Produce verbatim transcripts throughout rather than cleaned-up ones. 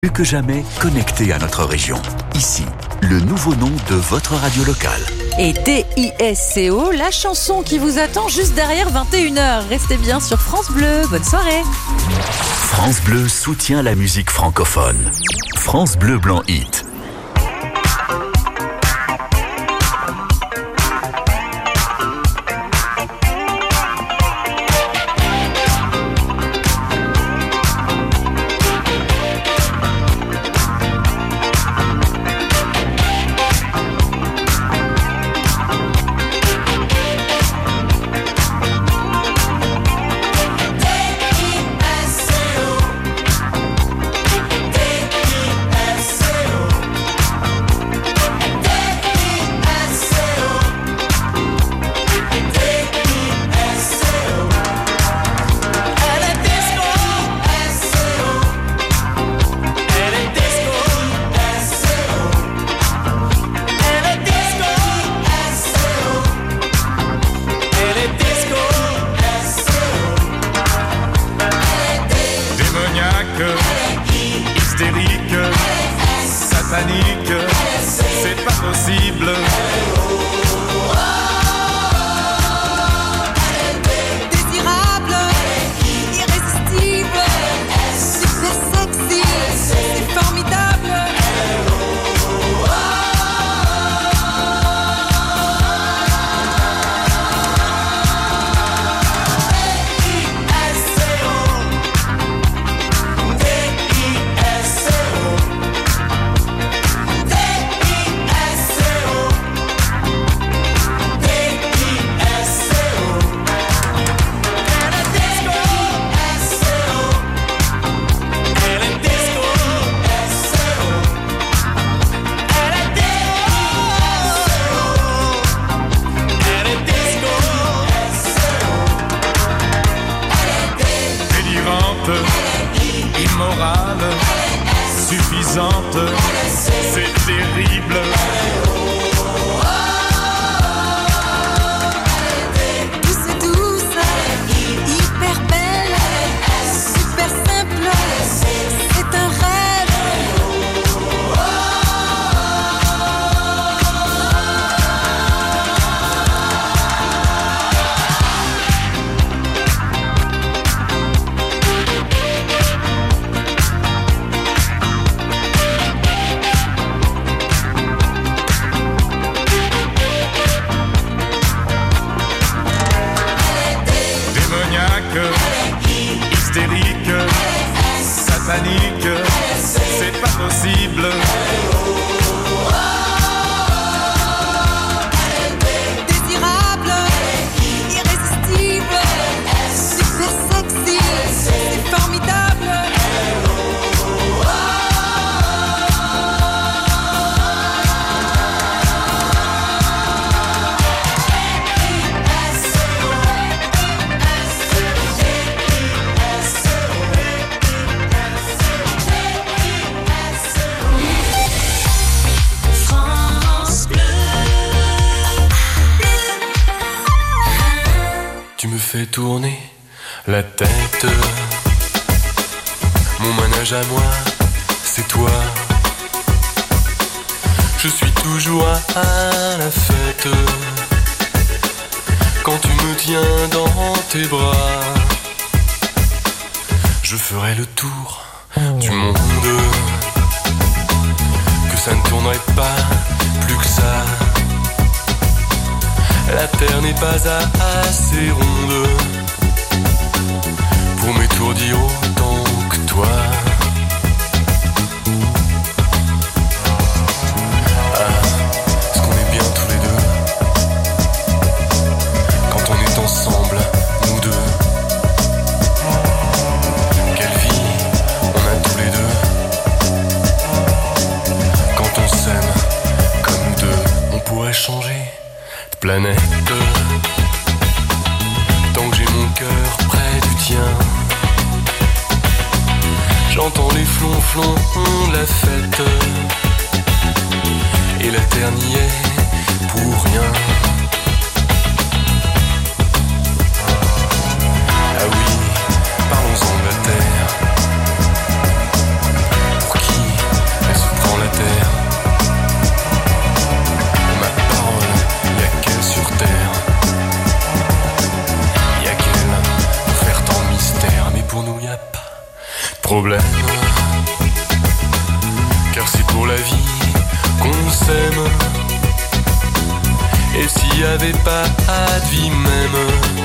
Plus que jamais connecté à notre région. Ici, le nouveau nom de votre radio locale. Et D I S C O, la chanson qui vous attend juste derrière vingt et une heures. Restez bien sur France Bleu. Bonne soirée. France Bleu soutient la musique francophone. France Bleu Blanc Hit. Tourner la tête. Mon manège à moi, c'est toi. Je suis toujours à la fête quand tu me tiens dans tes bras. Je ferai le tour du monde, que ça ne tournerait pas plus que ça. La terre n'est pas assez ronde pour m'étourdir autant que toi. Ah, est-ce qu'on est bien tous les deux quand on est ensemble, nous deux? Quelle vie on a tous les deux quand on s'aime comme nous deux. On pourrait changer de planète tant que j'ai mon cœur près du tien. J'entends les flonflons de la fête et la terre n'y est pour rien. Ah oui, parlons-en de la terre. Pour qui problème. Car c'est pour la vie qu'on s'aime. Et s'il n'y avait pas de vie même,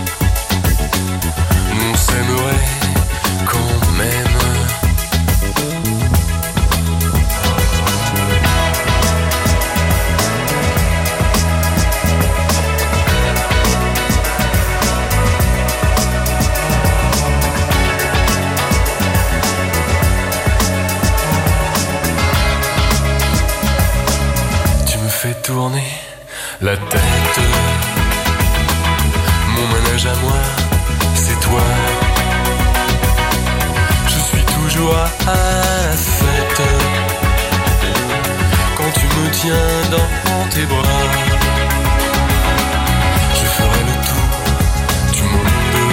on s'aimerait quand même. Tourner la tête. Mon manège à moi, c'est toi. Je suis toujours à la fête quand tu me tiens dans tes bras. Je ferai le tour du monde,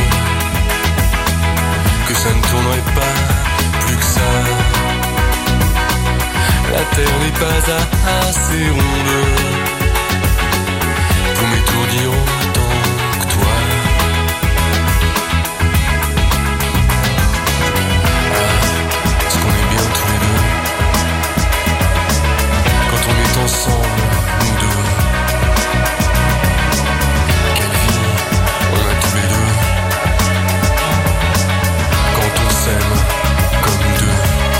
que ça ne tournerait pas plus que ça. La terre n'est pas assez ronde pour m'étourdir autant que toi. Ah, est-ce qu'on est bien tous les deux quand on est ensemble, nous deux? Quelle vie on a tous les deux quand on s'aime comme nous deux.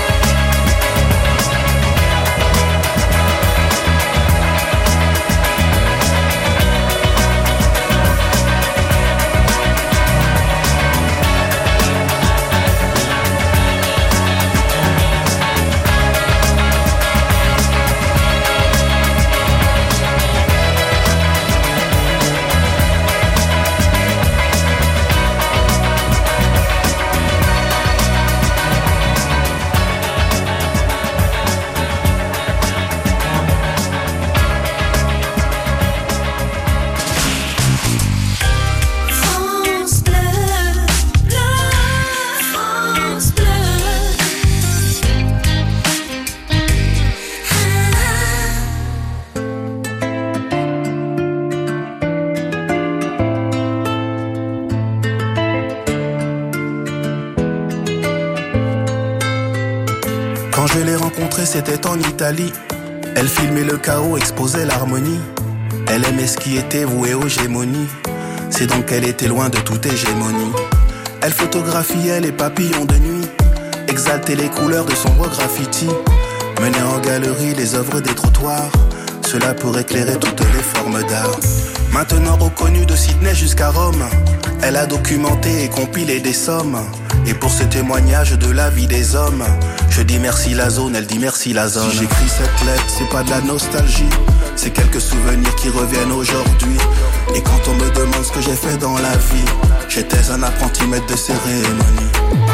C'était en Italie. Elle filmait le chaos, exposait l'harmonie. Elle aimait ce qui était voué aux gémonies. C'est donc qu'elle était loin de toute hégémonie. Elle photographiait les papillons de nuit, exaltait les couleurs de sombres graffitis, menait en galerie les œuvres des trottoirs, cela pour éclairer toutes les formes d'art. Maintenant reconnue de Sydney jusqu'à Rome, elle a documenté et compilé des sommes. Et pour ce témoignage de la vie des hommes, je dis merci la zone, elle dit merci la zone. Si j'écris cette lettre, c'est pas de la nostalgie, c'est quelques souvenirs qui reviennent aujourd'hui. Et quand on me demande ce que j'ai fait dans la vie, j'étais un apprenti maître de cérémonie.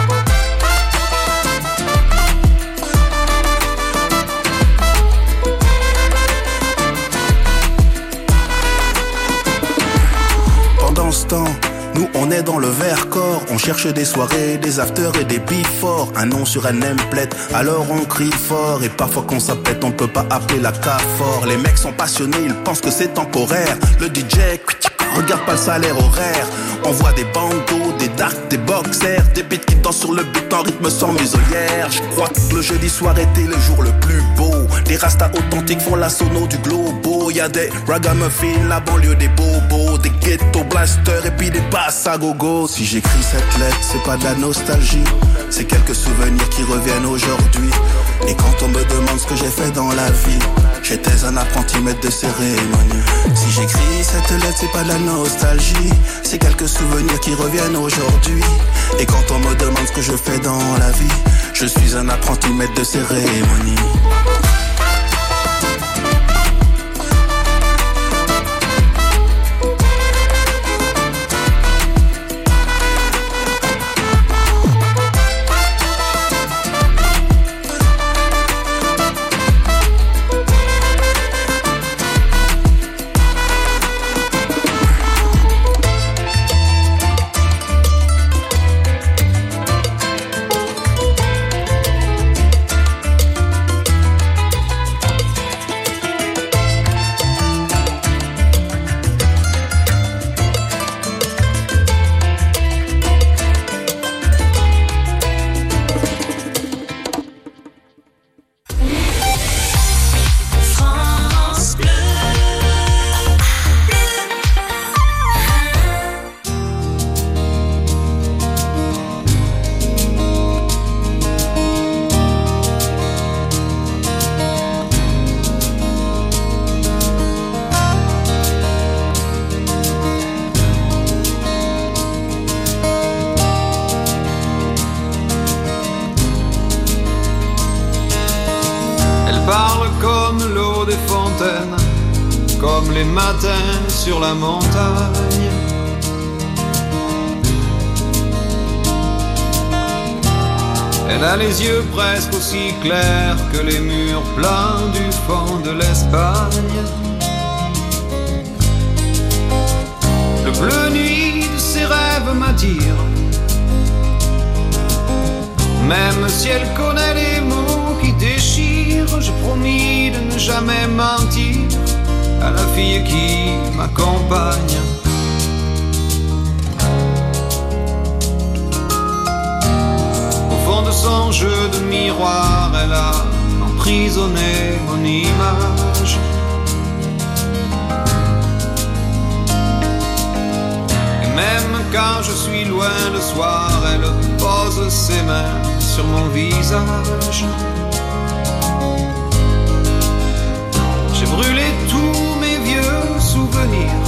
Pendant ce temps, nous on est dans le Vercors, on cherche des soirées, des afters et des before. Un nom sur un nameplate, alors on crie fort. Et parfois qu'on s'appelle, on peut pas appeler la K fort. Les mecs sont passionnés, ils pensent que c'est temporaire. Le D J, regarde pas le salaire horaire. On voit des bandeaux, des darks, des boxers, des beats qui dansent sur le beat en rythme sans muselière. Je crois que le jeudi soir était le jour le plus beau. Des rastas authentiques font la sono du globo. Y'a des ragamuffins, la banlieue des bobos, des ghetto blasters et puis des basses à gogo. Si j'écris cette lettre, c'est pas de la nostalgie, c'est quelques souvenirs qui reviennent aujourd'hui. Et quand on me demande ce que j'ai fait dans la vie, j'étais un apprenti maître de cérémonie. Si j'écris cette lettre, c'est pas de la nostalgie, c'est quelques souvenirs qui reviennent aujourd'hui. Et quand on me demande ce que je fais dans la vie, je suis un apprenti maître de cérémonie. parle comme l'eau des fontaines, comme les matins sur la montagne. Elle a les yeux presque aussi clairs que les murs pleins du fond de l'Espagne. Le bleu nuit de ses rêves m'attire, même si elle connaît les mots qui déchirent. J'ai promis de ne jamais mentir à la fille qui m'accompagne. Au fond de son jeu de miroir, elle a emprisonné mon image. Et même quand je suis loin le soir, elle pose ses mains sur mon visage. J'ai brûlé tous mes vieux souvenirs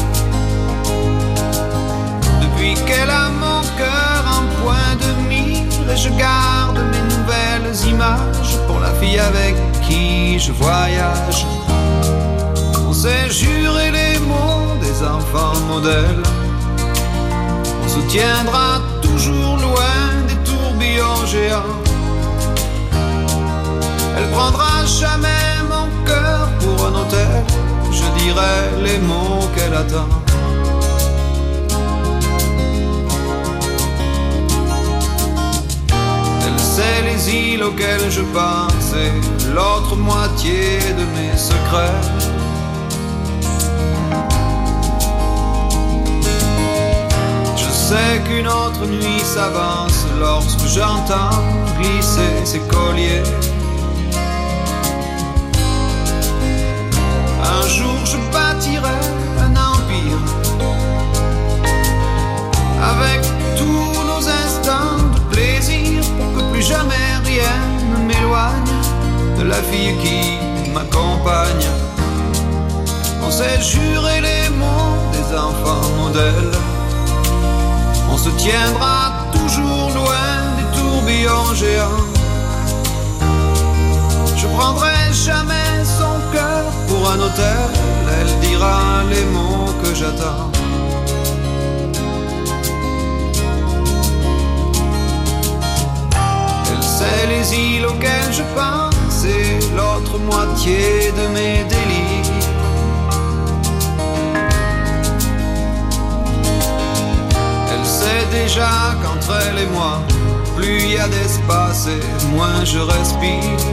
depuis qu'elle a mon cœur en point de mire. Et je garde mes nouvelles images pour la fille avec qui je voyage. On s'est juré les mots des enfants modèles. On se tiendra toujours loin des tourbillons géants. Elle prendra jamais mon cœur pour un hôtel. Je dirai les mots qu'elle attend. Elle sait les îles auxquelles je pense et l'autre moitié de mes secrets. Je sais qu'une autre nuit s'avance lorsque j'entends glisser ses colliers. Un jour je bâtirai un empire avec tous nos instants de plaisir pour que plus jamais rien ne m'éloigne de la fille qui m'accompagne. On s'est juré les mots des enfants modèles. On se tiendra toujours loin des tourbillons géants. Je prendrai jamais son cœur pour un hôtel. Elle dira les mots que j'attends. Elle sait les îles auxquelles je pense et l'autre moitié de mes délires. Elle sait déjà qu'entre elle et moi, plus il y a d'espace et moins je respire.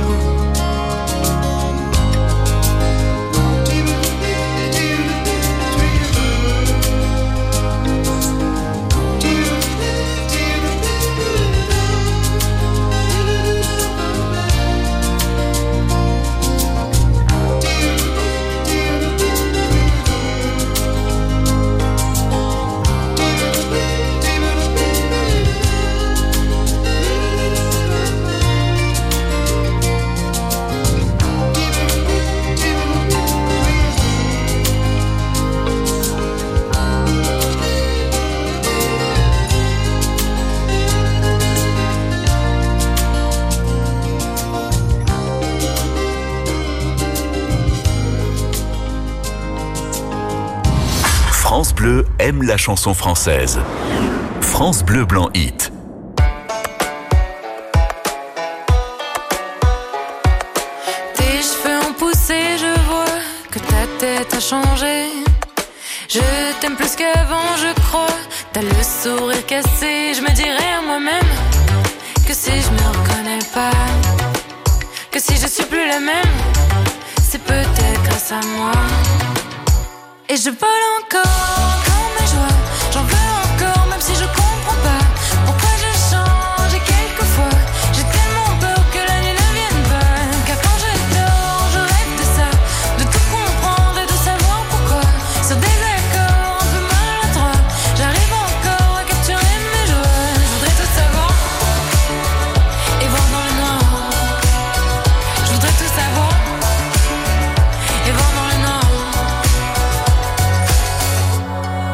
France Bleu aime la chanson française. France Bleu Blanc Hit. Tes cheveux ont poussé, je vois que ta tête a changé. Je t'aime plus qu'avant, je crois. T'as le sourire cassé, je me dirais à moi-même que si je me reconnais pas, que si je suis plus la même, c'est peut-être grâce à moi. Et je vole encore, encore mes joies. J'en veux encore, même si je comprends pas pourquoi je change. Et quelquefois, j'ai tellement peur que la nuit ne vienne pas. Car quand je dors, je rêve de ça, de tout comprendre et de savoir pourquoi. Sur des accords un peu maladroits, j'arrive encore à capturer mes joies. Je voudrais tout savoir et voir dans le noir. Je voudrais tout savoir et voir dans le noir.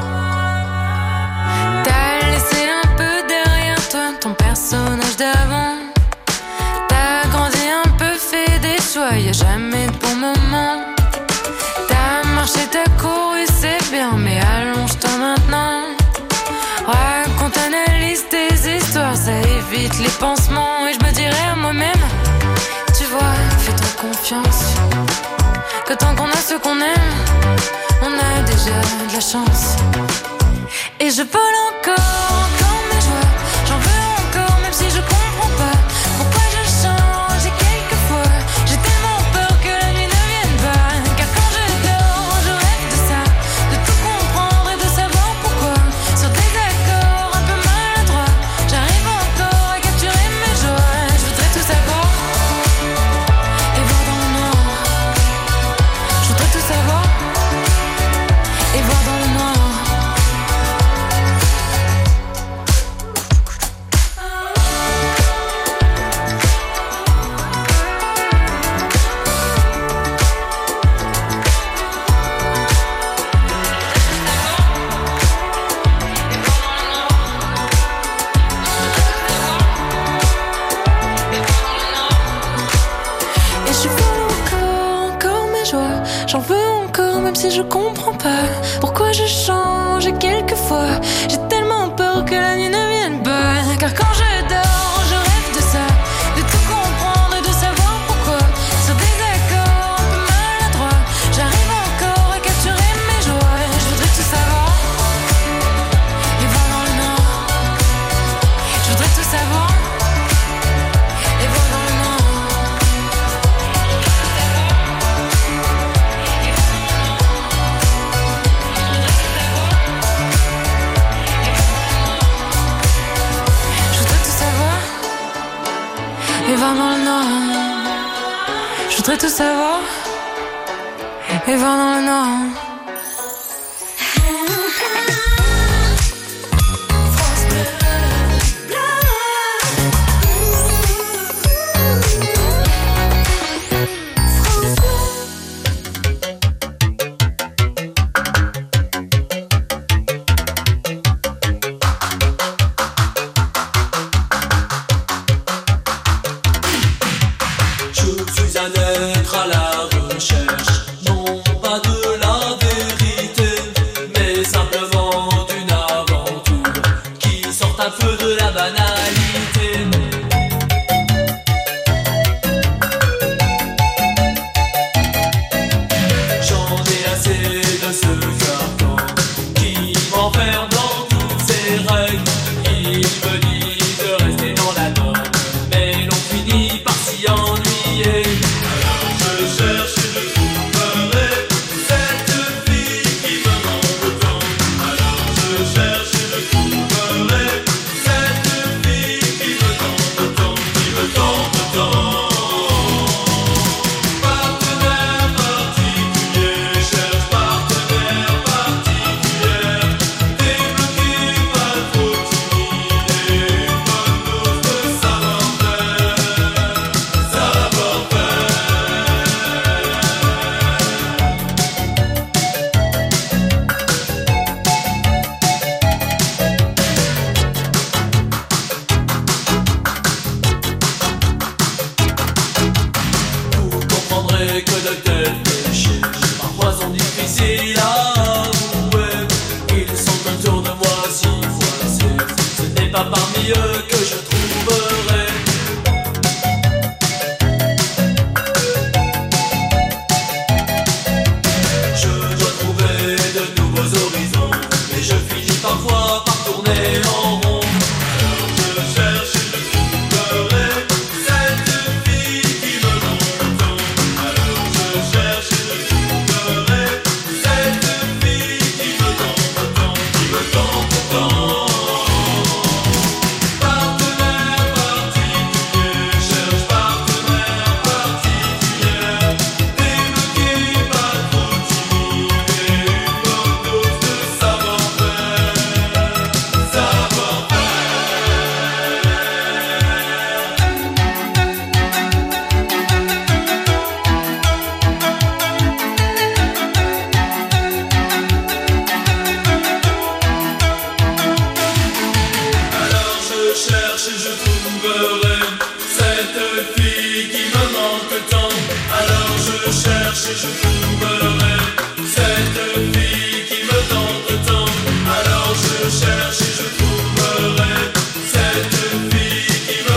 toutes les pansements. Et je me dirais à moi-même, tu vois, fais-toi confiance, que tant qu'on a ce qu'on aime, on a déjà de la chance. Et je vole encore, encore mes joies, j'en veux encore, même si je comprends pas pourquoi je change. Et quelquefois, j'ai tellement peur que la nuit ne vienne pas, car quand je dors, je rêve de ça, de tout comprendre et de savoir pourquoi. Sur des accords un peu maladroits, j'arrive encore à capturer mes joies. Je voudrais tout savoir et voir dans le noir. Je voudrais tout savoir et voir dans le noir. Et je veux encore, encore mes joies, j'en veux encore, même si je comprends pas pourquoi je change. Et quelquefois, j'ai tellement peur que la nuit ne vienne pas, car quand je dors, je rêve de ça, de tout comprendre et de savoir pourquoi. Sur des accords un peu maladroits, j'arrive encore à capturer mes joies. Je voudrais tout savoir et voir dans le noir. Je voudrais tout savoir et voir dans le noir. Je voudrais tout savoir et voir dans le noir. Je voudrais tout savoir et voir dans le noir. Je suis un être à la recherche, non pas de la vérité, mais simplement d'une aventure qui sorte un peu de la banalité. J'en ai assez de ce carcan qui m'enferme dans toutes ses règles. Il me dit de rester dans la norme, mais l'on finit par s'y ennuyer. Alors je cherche et je trouverai cette fille qui me manque tant. Alors je cherche et je trouverai cette fille qui me tente tant, qui me tente tant. Partenaire particulier, cherche partenaire particulière. Débloqué, pas trop timide, une bonne dose de savoir-faire, savoir-faire. Vous comprendrez que de tels péchés parfois sont difficiles à avouer. Ils sont autour de moi si voisés, ce n'est pas parmi eux que je trouverai. Je dois trouver de nouveaux horizons, mais je finis parfois par tourner en rond. Alors je cherche et je trouverai cette fille qui me manque tant. Alors je cherche et je trouverai cette fille qui me tente tant, qui me tente tant. Partenaire particulier, cherche partenaire particulière. Débloqué, pas trop timide, une bonne dose de savoir-faire, savoir-faire. Alors je cherche et je trouverai cette fille qui me manque tant. Alors je cherche et je trouverai cette fille qui me tente tant. Alors je cherche et je trouverai cette fille qui me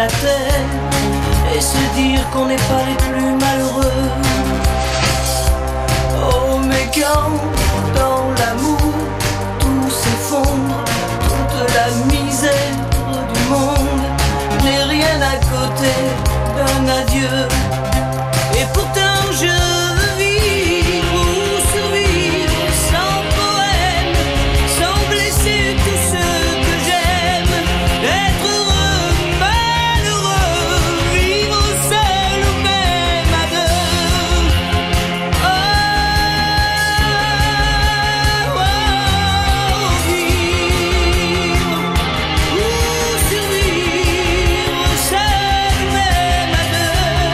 terre et se dire qu'on n'est pas les plus malheureux. Oh mais quand dans l'amour tout s'effondre, toute la misère du monde n'est rien à côté d'un adieu. Et pourtant je veux vivre ou survivre sans poème, sans blesser tous ceux que j'aime, être heureux, malheureux, vivre seul ou même à deux. Oh, oh, oh, vivre ou survivre seul ou même à deux.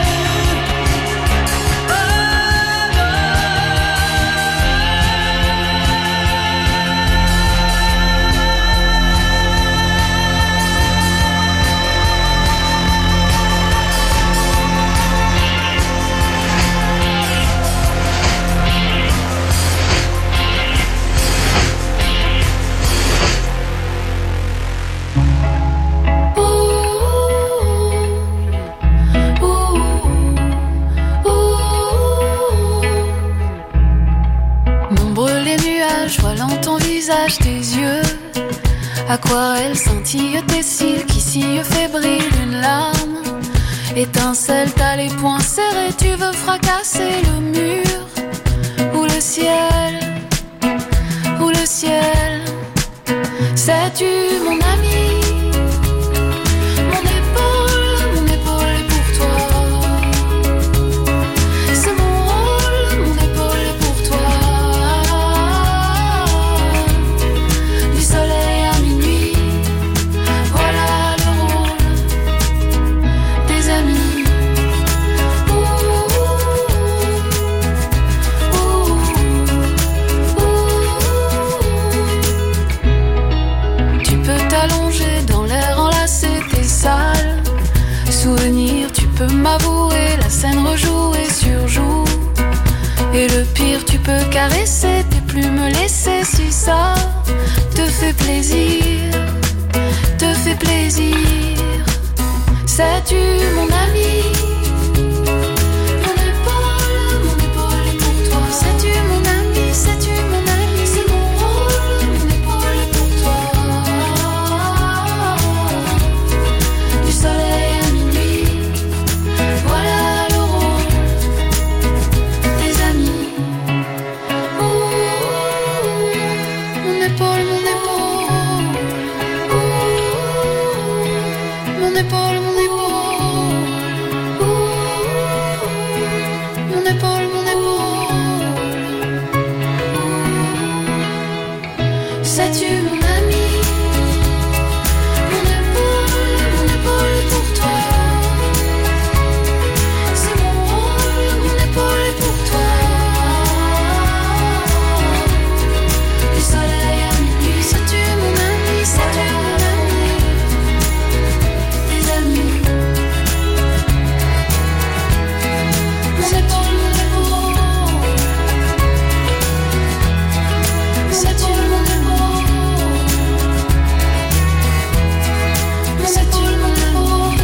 Nombre les nuages, voilant ton visage, tes yeux. Aquarelle scintille tes cils qui sillent fébrile une larme. Étincelle, t'as les poings serrés, tu veux fracasser le mur. Ou le ciel, ou le ciel. Sais-tu mon ami? Mon épaule, mon épaule est pour toi. C'est mon rôle, mon épaule est pour toi. Du soleil à minuit, voilà le rôle des amis. Ouh, ouh, ouh, ouh. Tu peux t'allonger dans l'air enlacé, t'es sale. Souvenir, tu peux m'avouer, la scène rejouée sur joue. Et le pire, tu peux caresser tes plumes laissées si ça te fait plaisir, te fait plaisir. Sais-tu mon ami? Mon épaule, mon épaule est pour toi. Sais-tu mon ami? Sais-tu mon ami? C'est mon rôle, mon épaule est pour toi. Du soleil à minuit, voilà le rôle des amis. Ouh, mon épaule, mon épaule. Ouh, mon épaule, mon épaule. Ouh, mon épaule, mon épaule. Sais-tu mon ami? Mon épaule, mon épaule est pour toi. C'est mon rôle, mon épaule est pour toi. Du soleil à minuit, sais-tu mon ami? Sais-tu mon ami? Des amis. Mon épaule, mon épaule. Sais-tu mon épaule? Sais-tu mon épaule?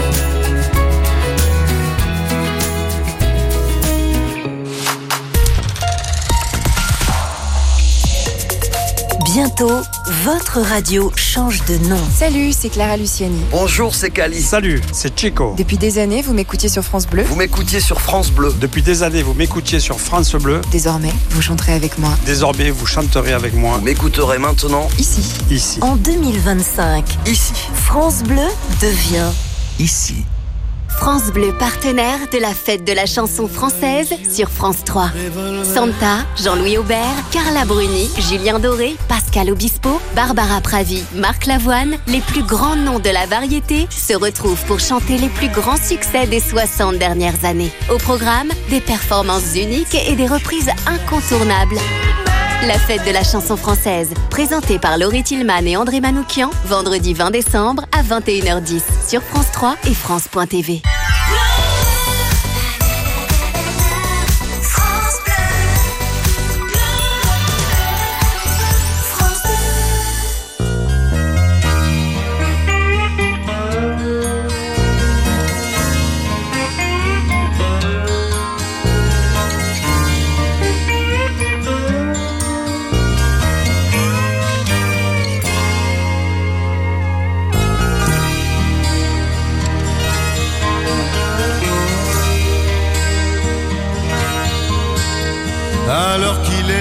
Bientôt, votre radio change de nom. Salut, c'est Clara Luciani. Bonjour, c'est Cali. Salut, c'est Chico. Depuis des années, vous m'écoutiez sur France Bleu. Vous m'écoutiez sur France Bleu. Depuis des années, vous m'écoutiez sur France Bleu. Désormais, vous chanterez avec moi. Désormais, vous chanterez avec moi. Vous m'écouterez maintenant. Ici. Ici. En deux mille vingt-cinq, Ici. France Bleu devient Ici. France Bleu, partenaire de la fête de la chanson française sur France trois. Santa, Jean-Louis Aubert, Carla Bruni, Julien Doré, Pascal Obispo, Barbara Pravi, Marc Lavoine, les plus grands noms de la variété se retrouvent pour chanter les plus grands succès des soixante dernières années. Au programme, des performances uniques et des reprises incontournables. La fête de la chanson française, présentée par Laurie Tillman et André Manoukian, vendredi vingt décembre à vingt et une heures dix sur France trois et France point T V.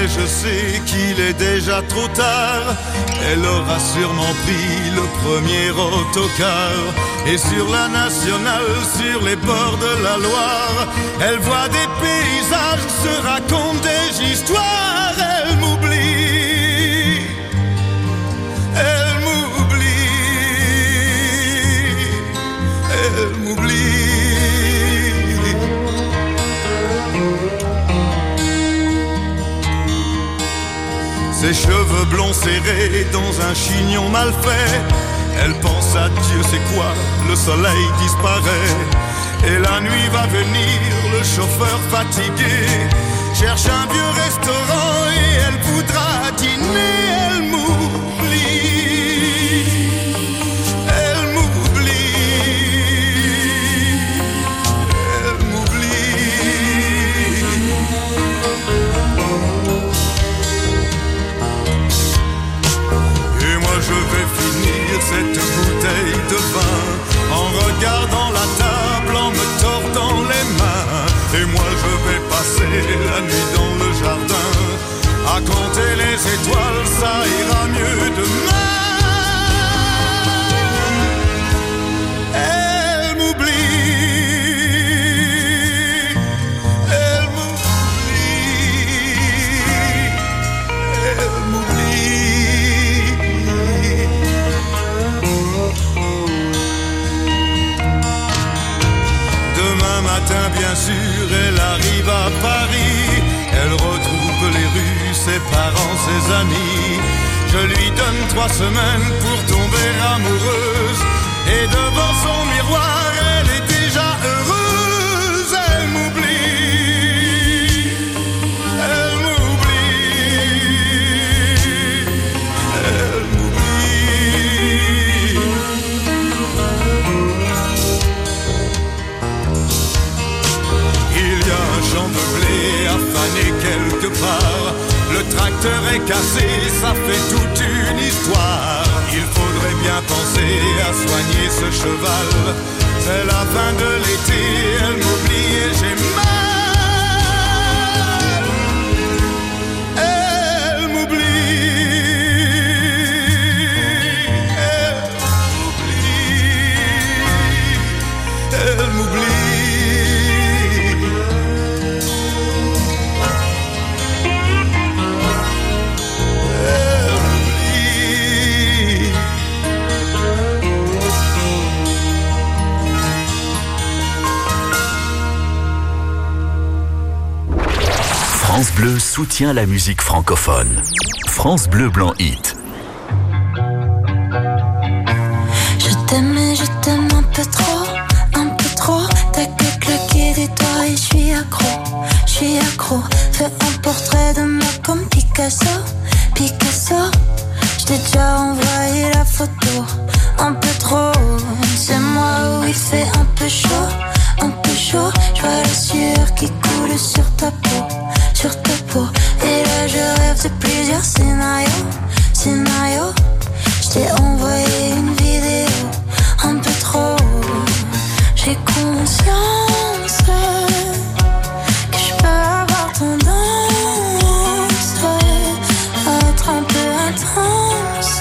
je sais qu'il est déjà trop tard. Elle aura sûrement pris le premier autocar. Et sur la nationale, sur les bords de la Loire, elle voit des paysages, se raconte des histoires. Elle m'oublie, elle m'oublie, elle m'oublie. Ses cheveux blonds serrés dans un chignon mal fait. Elle pense à Dieu, c'est quoi? Le soleil disparaît. Et la nuit va venir, le chauffeur fatigué cherche un vieux restaurant et elle voudra dîner. Elle m'oublie, elle m'oublie, elle m'oublie. Et moi je vais finir cette bouteille de vin en regardant la table, en me tordant les mains. Et moi je vais passer la nuit dans le jardin à compter les étoiles, ça ira mieux demain. Elle m'oublie, elle m'oublie, elle m'oublie. Demain matin, bien sûr, elle arrive à Paris. Elle retrouve les rues, ses parents, ses amis. Je lui donne trois semaines pour tomber amoureuse. Et devant son miroir, elle est déjà heureuse. Elle m'oublie, elle m'oublie, elle m'oublie. Il y a un champ de blé affané quelque part. Le tracteur est cassé, ça fait toute une histoire. Il faudrait bien penser à soigner ce cheval. C'est la fin de l'été, elle m'oublie et j'ai mal. Elle m'oublie, elle m'oublie, elle m'oublie. France Bleu soutient la musique francophone. France Bleu Blanc Hit. Je t'aime et je t'aime un peu trop, un peu trop. T'as que claquer des doigts et je suis accro, je suis accro. Fais un portrait de moi comme Picasso, Picasso. Je t'ai déjà envoyé la photo, un peu trop. C'est moi où il fait un peu chaud, un peu chaud. Je vois la sueur qui coule sur ta peau, sur ta peau. Et là je rêve de plusieurs scénarios, scénarios. Je t'ai envoyé une vidéo, un peu trop. J'ai conscience que je peux avoir tendance à être un peu intense.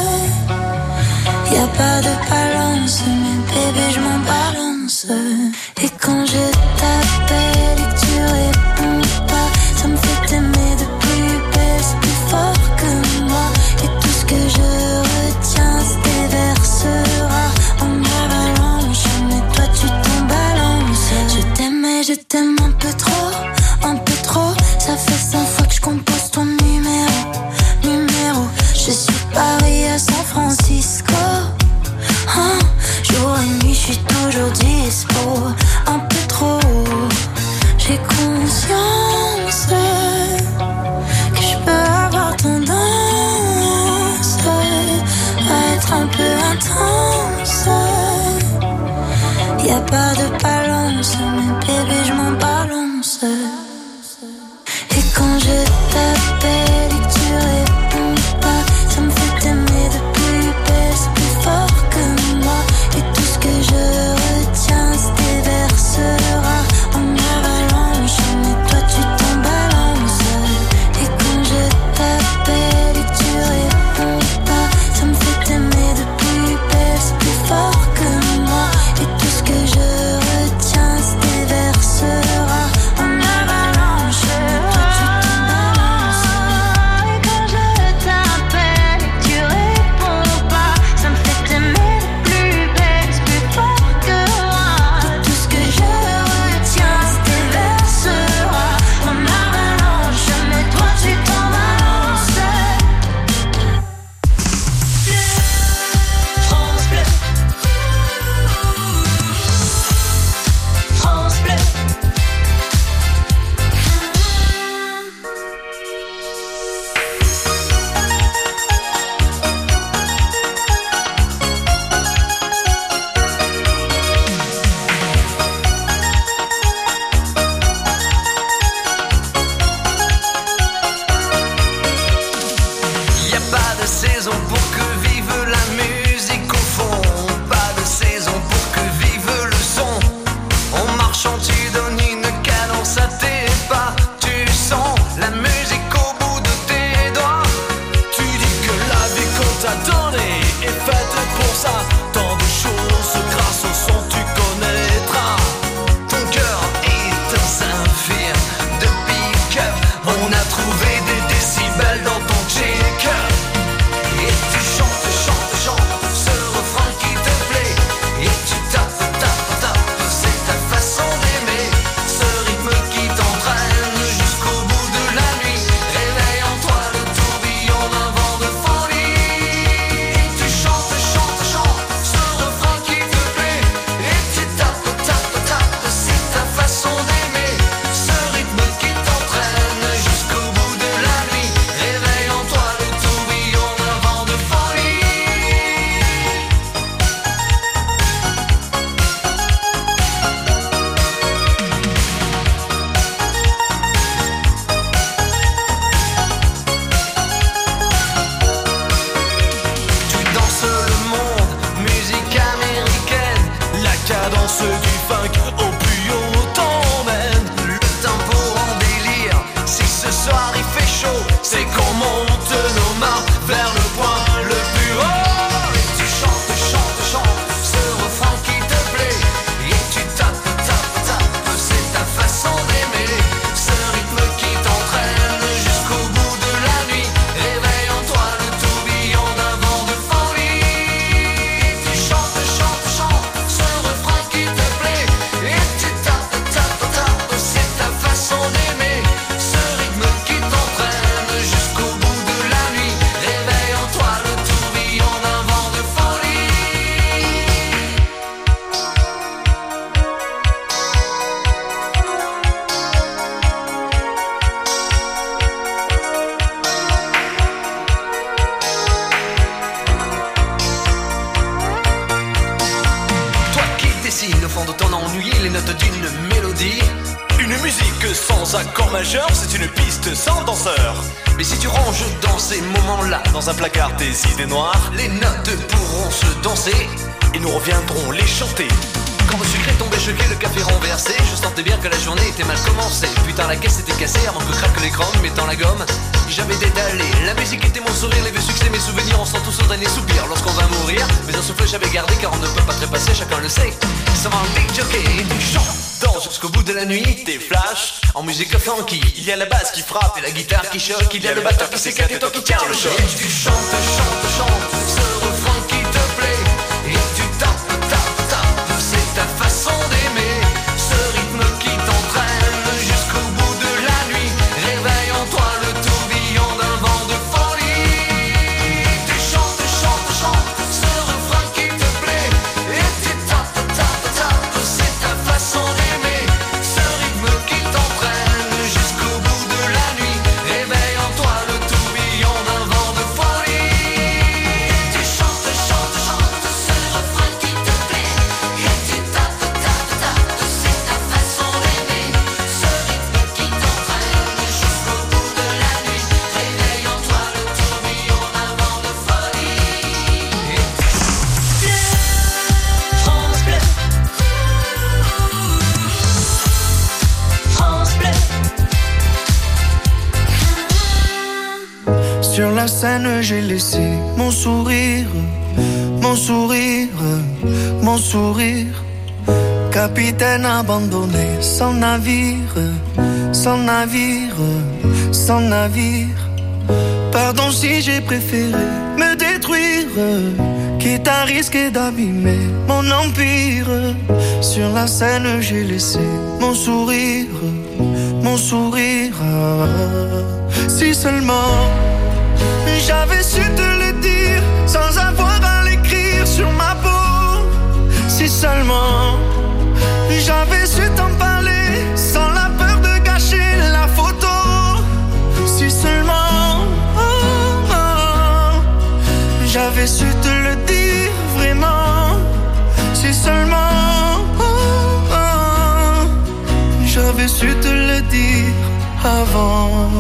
Y'a pas de balance, mais bébé je m'en balance. Et quand je t'appelle et que tu réponds pas, ça me fait t'aimer de plus belle, c'est plus fort que moi. Et tout ce que je retiens se déversera en avalanche. Mais toi tu t'en balances. Je t'aime et je t'aime un peu trop, un peu trop. Ça fait cent fois que je compose ton numéro, numéro. Je suis Paris à San Francisco. Hein, jour et nuit, je suis toujours dispo. Un peu trop. J'ai conscience que je peux avoir tendance à être un peu intense. Y'a pas de balance, mais bébé je m'en balance. Et quand je t'appelle et que tu réponds pas, ça me fait t'aimer de plus belle, c'est plus fort que moi. Et tout ce que je retiens se déversera en avalanche. Mais toi tu t'en balances. Et quand la danse du funk au plus haut t'emmène. Le tempo en délire, si ce soir il fait chaud, c'est qu'on monte nos mains vers le point le plus haut. Et tu chantes, chantes, chantes ce refrain qui te plaît. Et tu tapes, tapes, tapes, c'est ta façon d'aimer. Ce rythme qui t'entraîne jusqu'au bout de la nuit. Réveille en toi le tourbillon d'un vent de folie. Tu chantes, chantes, chantes ce refrain qui te plaît. Et tu tapes, tapes, tapes, c'est ta façon d'aimer. Ce rythme qui t'entraîne jusqu'au bout de la nuit. Réveille en toi le tourbillon d'un vent de folie. Toi qui dessines au fond de ton ennui les notes d'une mélodie. Une musique sans accord majeur, c'est une piste sans danseur. Mais si tu ranges dans ces moments-là dans un placard tes idées noires, les notes pourront se danser et nous reviendrons les chanter. Quand le sucre est tombé choqué, le café renversé, je sentais bien que la journée était mal commencée. Putain, la caisse était cassée avant que craque l'écran, mettant la gomme. J'avais dédalé, la musique était mon sourire, les vieux succès, mes souvenirs, on sent tous au dernier soupir lorsqu'on va mourir. Mais un souffle j'avais gardé car on ne peut pas trépasser, chacun le sait. Ça va un big jockey et tu chantes, danse jusqu'au bout de la nuit, tes flashs en musique funky. Il y a la basse qui frappe et la guitare qui choque, il y a le batteur qui s'éclate et toi qui tiens le choc. Et tu chantes, chantes, chantes ce refrain qui te plaît. Et tu tapes, tapes, tapes, c'est ta façon d'aimer. Ce rythme qui t'entraîne jusqu'au bout de la nuit. Réveille en toi le tourbillon d'un vent de folie. Tu chantes, chantes, chantes ce refrain qui te plaît. Et tu tapes, tapes, tapes, c'est ta façon d'aimer. Ce rythme qui t'entraîne jusqu'au bout de la nuit. Réveille en toi le tourbillon d'un vent de folie. Tu chantes, chantes, chantes ce refrain qui te plaît. Et tu tapes, tapes, tapes, c'est ta façon d'aimer. Ce rythme qui t'entraîne jusqu'au bout de la nuit. Réveille en toi le tourbillon d'un vent de folie. France Bleu, France Bleu. Sur la scène, j'ai laissé mon sourire, mon sourire, mon sourire. Capitaine abandonné, sans navire, sans navire, sans navire. Pardon si j'ai préféré me détruire, quitte à risquer d'abîmer mon empire. Sur la scène, j'ai laissé mon sourire, mon sourire. Si seulement j'avais su te le dire sans avoir à l'écrire sur ma peau. Si seulement j'avais su t'en parler sans la peur de gâcher la photo. Si seulement oh, oh, j'avais su te le dire vraiment. Si seulement oh, oh, j'avais su te le dire avant.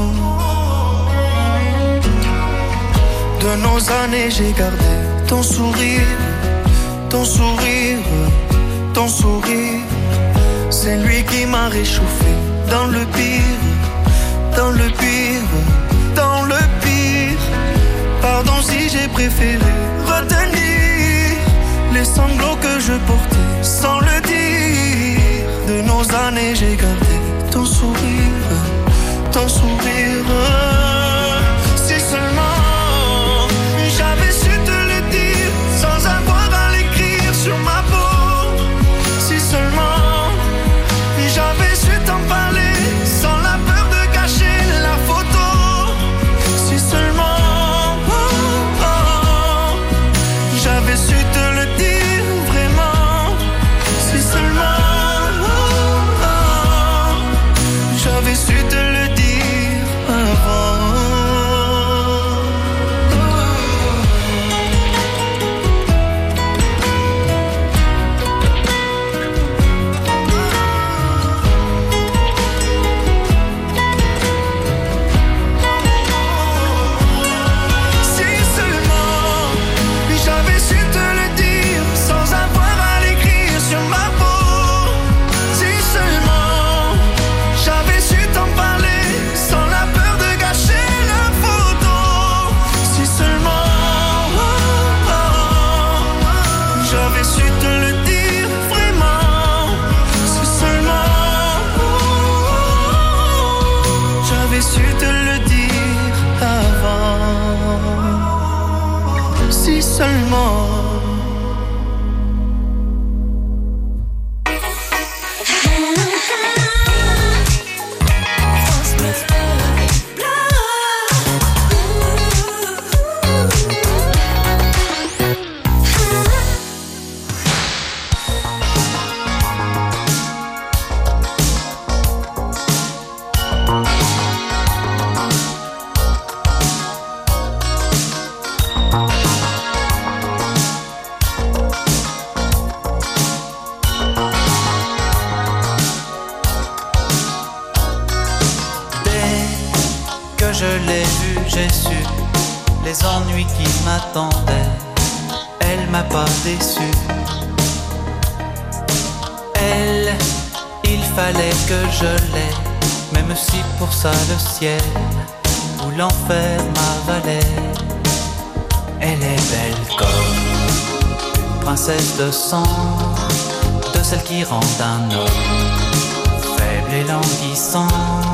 De nos années j'ai gardé ton sourire, ton sourire, ton sourire. C'est lui qui m'a réchauffé dans le pire, dans le pire, dans le pire. Pardon si j'ai préféré retenir les sanglots que je portais sans le dire. De nos années j'ai gardé ton sourire, ton sourire. Si seulement j'avais su te le dire sans avoir à l'écrire sur ma peau. Si seulement j'avais su t'en parler sans la peur de gâcher la photo. Si seulement oh, oh, j'avais su te le dire vraiment. Si seulement oh, oh, j'avais su te le dire je l'ai vue, j'ai su les ennuis qui m'attendaient. Elle m'a pas déçu. Elle, il fallait que je l'aie, même si pour ça le ciel ou l'enfer m'avalait. Elle est belle comme une princesse de sang, de celle qui rend un homme faible et languissant.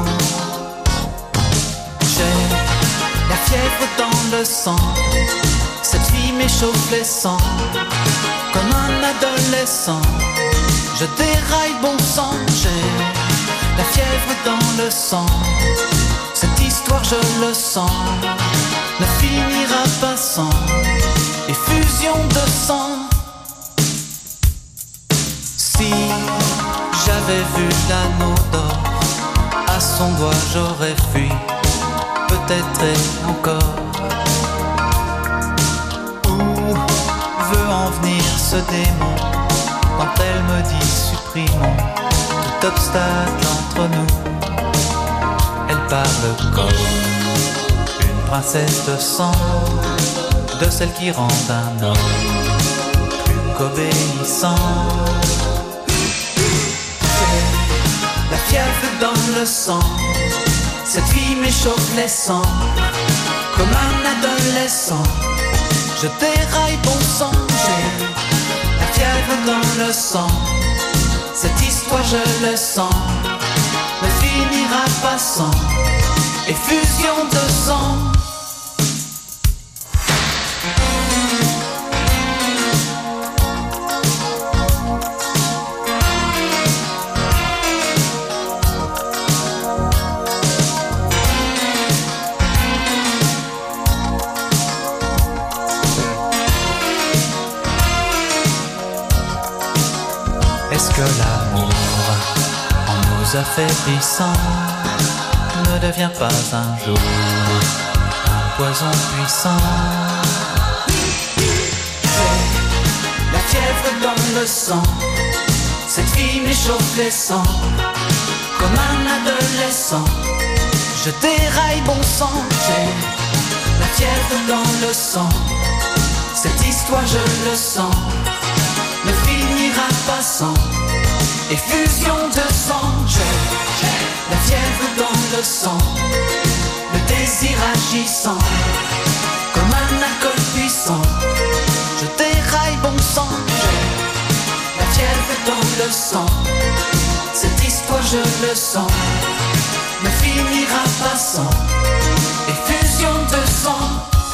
J'ai la fièvre dans le sang, cette fille m'échauffe les sangs, comme un adolescent. Je déraille bon sang, j'ai la fièvre dans le sang. Cette histoire je le sens, ne finira pas sans effusion de sang. Si j'avais vu l'anneau d'or, à son doigt j'aurais fui, peut-être et encore. Où veut en venir ce démon quand elle me dit supprimons tout obstacle entre nous? Elle parle comme une princesse de sang, de celle qui rend un homme plus qu'obéissant. J'ai la fièvre dans le sang, cette fille m'échauffe les sangs, comme un adolescent. Je déraille bon sang, j'ai la fièvre dans le sang. Cette histoire je le sens, ne finira pas sans effusion de sang. Est-ce que l'amour, en nous affaiblissant, ne devient pas un jour un poison puissant? J'ai la fièvre dans le sang, cette fille m'échauffe les sangs, comme un adolescent. Je déraille bon sang, j'ai la fièvre dans le sang. Cette histoire je le sens, ne finira pas sans effusion de sang. J'ai la fièvre dans le sang, le désir agissant, comme un alcool puissant. Je déraille bon sang, j'ai la fièvre dans le sang. Cette histoire je le sens, ne finira pas sans effusion de sang.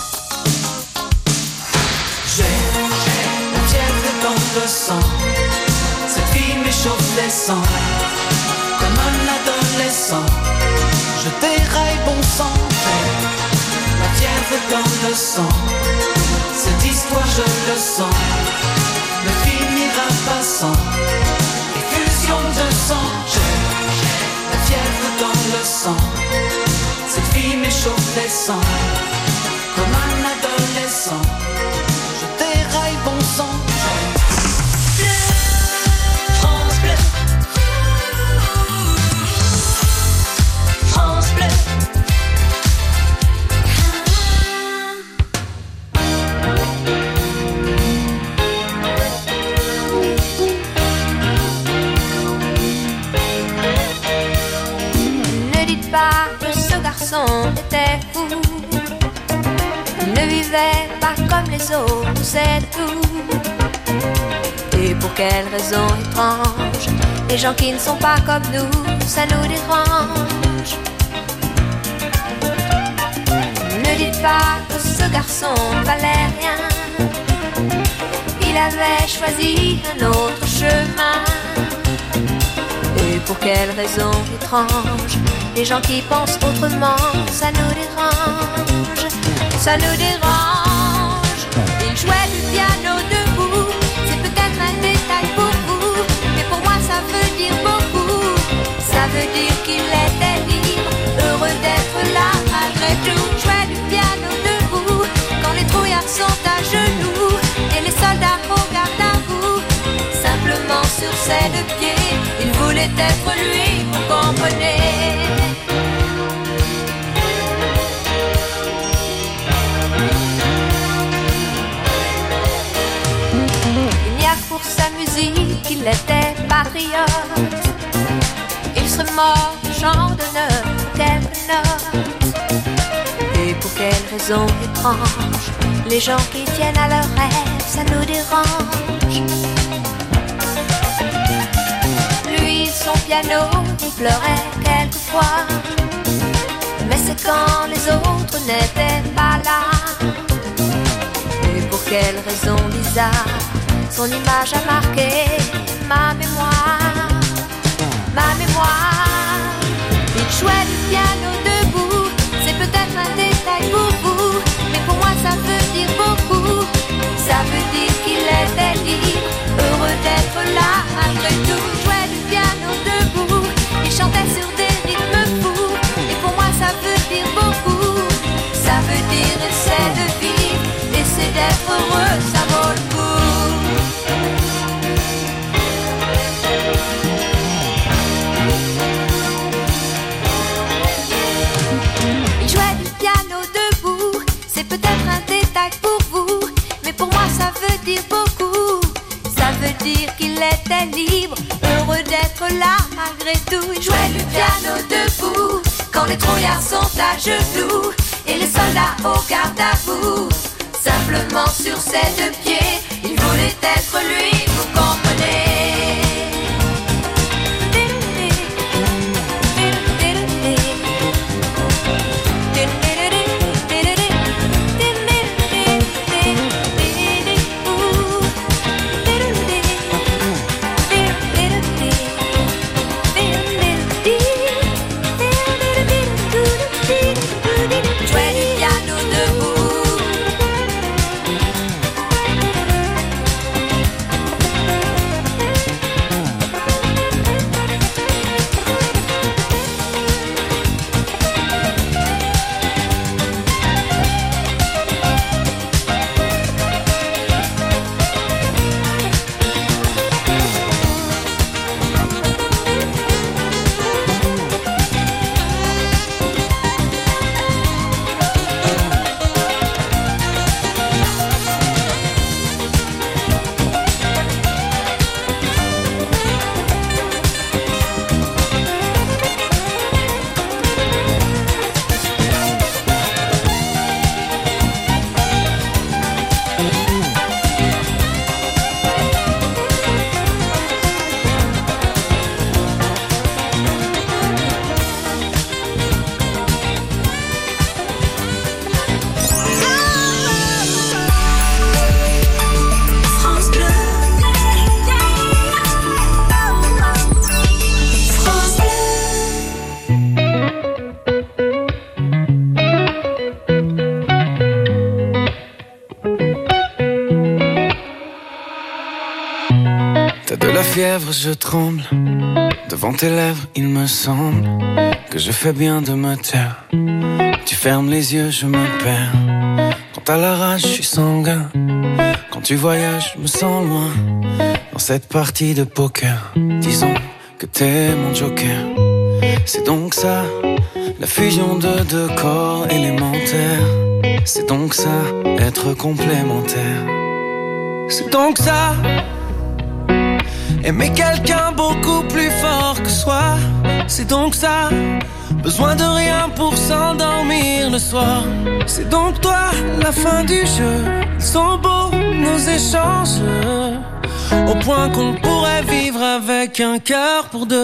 J'ai la fièvre dans le sang, cette fille m'échauffe les sangs, comme un adolescent. Je déraille bon sang, j'ai la fièvre dans le sang. Cette histoire je le sens, ne finira pas sans effusion de sang. J'ai la fièvre dans le sang, cette fille m'échauffe les sangs, comme un adolescent. Je déraille bon sang. Était fou, il ne vivait pas comme les autres, c'est tout. Et pour quelle raison étrange, les gens qui ne sont pas comme nous, ça nous dérange. Ne dites pas que ce garçon valait rien, il avait choisi un autre chemin. Et pour quelle raison étrange, les gens qui pensent autrement, ça nous dérange, ça nous dérange. Il jouait du piano debout, c'est peut-être un détail pour vous, mais pour moi ça veut dire beaucoup. Ça veut dire qu'il était libre, heureux d'être là malgré tout. Jouait du piano debout, quand les trouillards sont à genoux, et les soldats au garde à vous. Simplement sur ses deux pieds, il voulait être lui, vous comprenez. qu'il était patriote. Il serait mort de champ d'honneur, quelques notes. Et pour quelle raison étrange, les gens qui tiennent à leurs rêves, ça nous dérange. Lui, son piano, il pleurait quelquefois. Mais c'est quand les autres n'étaient pas là. Et pour quelle raison bizarre, son image a marqué ma mémoire. Ma mémoire. Il jouait du piano debout, c'est peut-être un détail pour vous, mais pour moi ça veut dire beaucoup. Ça veut dire qu'il était libre, heureux d'être là malgré tout. Il jouait du piano debout, il chantait sur des rythmes fous, et pour moi ça veut dire beaucoup. Ça veut dire essaie de vivre, essaie d'être heureux, ça vaut le coup. Il jouait du piano debout, c'est peut-être un détail pour vous, mais pour moi ça veut dire beaucoup. Ça veut dire qu'il était libre, heureux d'être là malgré tout. Il jouait du piano debout, quand les trouillards sont à genoux et les soldats au garde à vous. Simplement sur ses deux pieds, il voulait être lui, vous comprenez. Fièvre, je tremble devant tes lèvres, il me semble que je fais bien de me taire. Tu fermes les yeux, je me perds. Quand à la rage, je suis sanguin. Quand tu voyages, je me sens loin. Dans cette partie de poker, disons que t'es mon joker. C'est donc ça, la fusion de deux corps élémentaires. C'est donc ça, être complémentaire. C'est donc ça, aimer quelqu'un beaucoup plus fort que soi. C'est donc ça, besoin de rien pour s'endormir le soir. C'est donc toi, la fin du jeu. Ils sont beaux, nos échanges, au point qu'on pourrait vivre avec un cœur pour deux.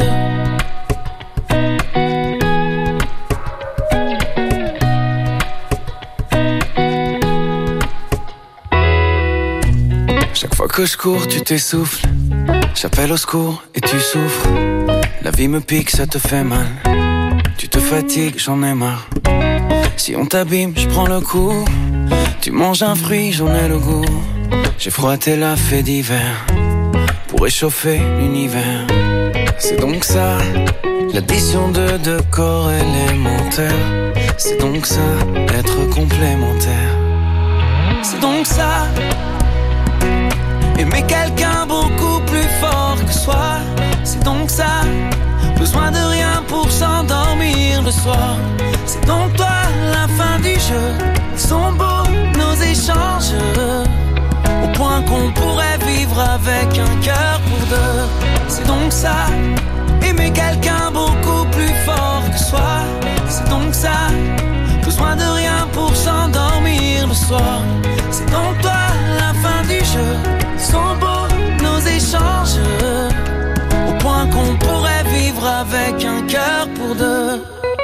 Chaque fois que je cours, tu t'essouffles. J'appelle au secours et tu souffres. La vie me pique, ça te fait mal. Tu te fatigues, j'en ai marre. Si on t'abîme, je prends le coup. Tu manges un fruit, j'en ai le goût. J'ai froissé la fée d'hiver pour réchauffer l'univers. C'est donc ça, l'addition de deux corps élémentaires. C'est donc ça, être complémentaire. C'est donc ça, aimer quelqu'un beaucoup plus fort que soi. C'est donc ça, besoin de rien pour s'endormir le soir. C'est donc toi, la fin du jeu. Ils sont beaux, nos échanges, au point qu'on pourrait vivre avec un cœur pour deux. C'est donc ça, aimer quelqu'un beaucoup plus fort que soi. C'est donc ça, besoin de rien pour s'endormir le soir. C'est donc toi la fin du jeu, sont beaux nos échanges, au point qu'on pourrait vivre avec un cœur pour deux.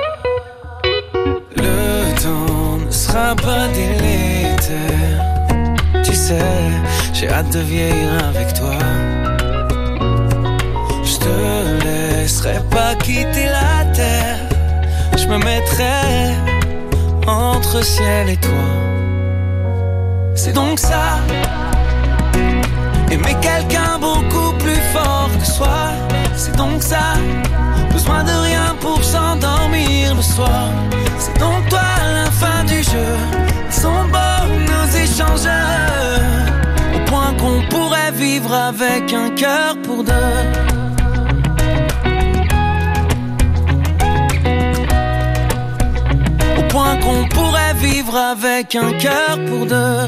Le temps ne sera pas délétère, tu sais, j'ai hâte de vieillir avec toi. Je te laisserai pas quitter la terre, je me mettrai entre ciel et toi. C'est donc ça, aimer quelqu'un beaucoup plus fort que soi. C'est donc ça, besoin de rien pour s'endormir le soir. C'est donc toi la fin du jeu, ils sont beaux nos échanges, au point qu'on pourrait vivre avec un cœur pour deux. Au point qu'on pourrait vivre avec un cœur pour deux.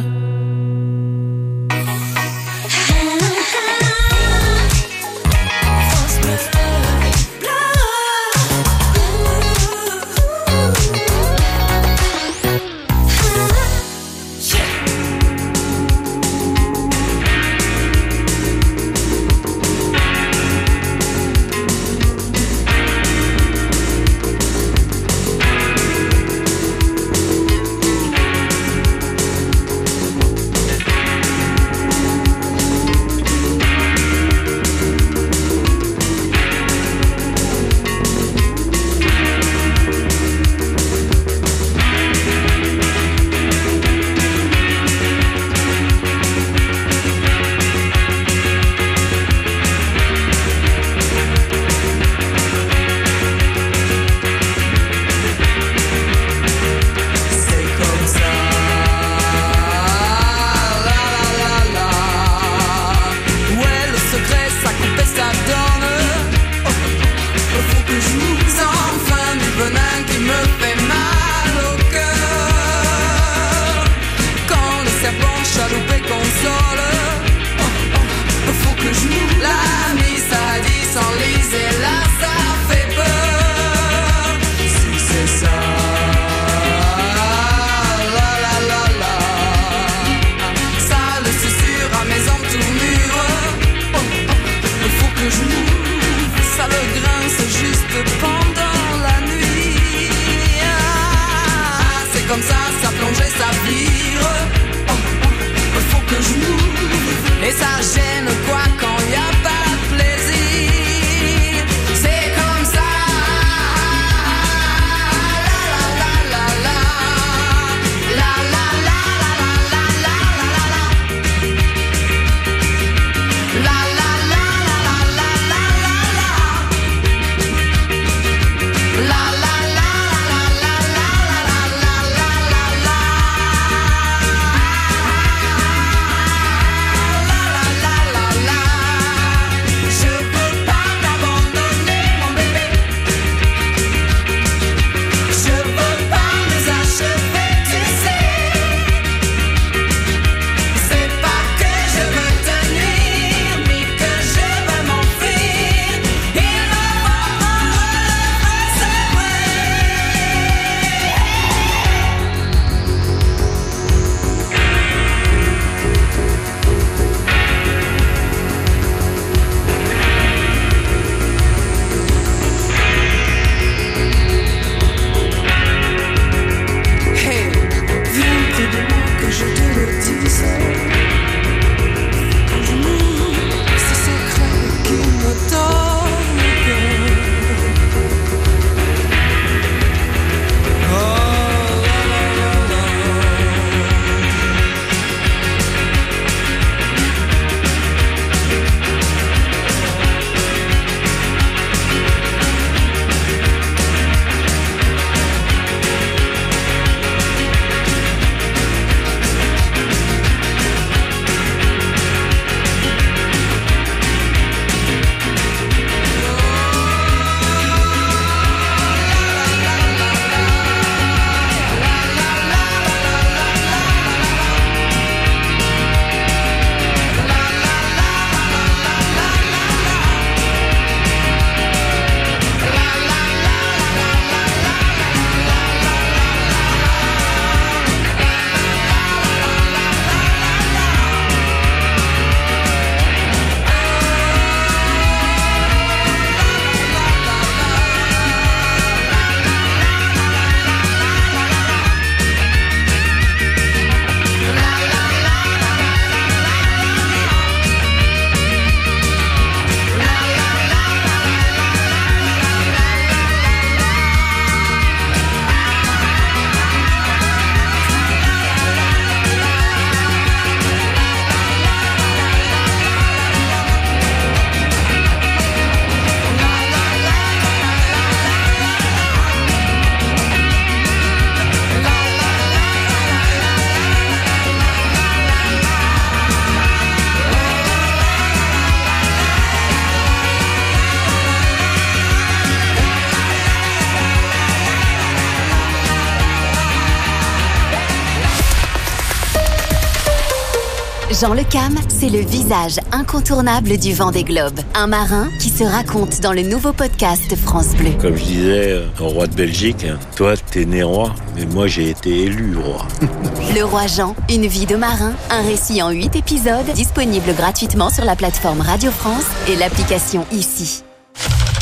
Jean Le Cam, c'est le visage incontournable du Vendée Globe. Un marin qui se raconte dans le nouveau podcast France Bleu. Comme je disais au roi de Belgique, hein, toi t'es né roi, mais moi j'ai été élu roi. Le Roi Jean, une vie de marin, un récit en huit épisodes, disponible gratuitement sur la plateforme Radio France et l'application Ici.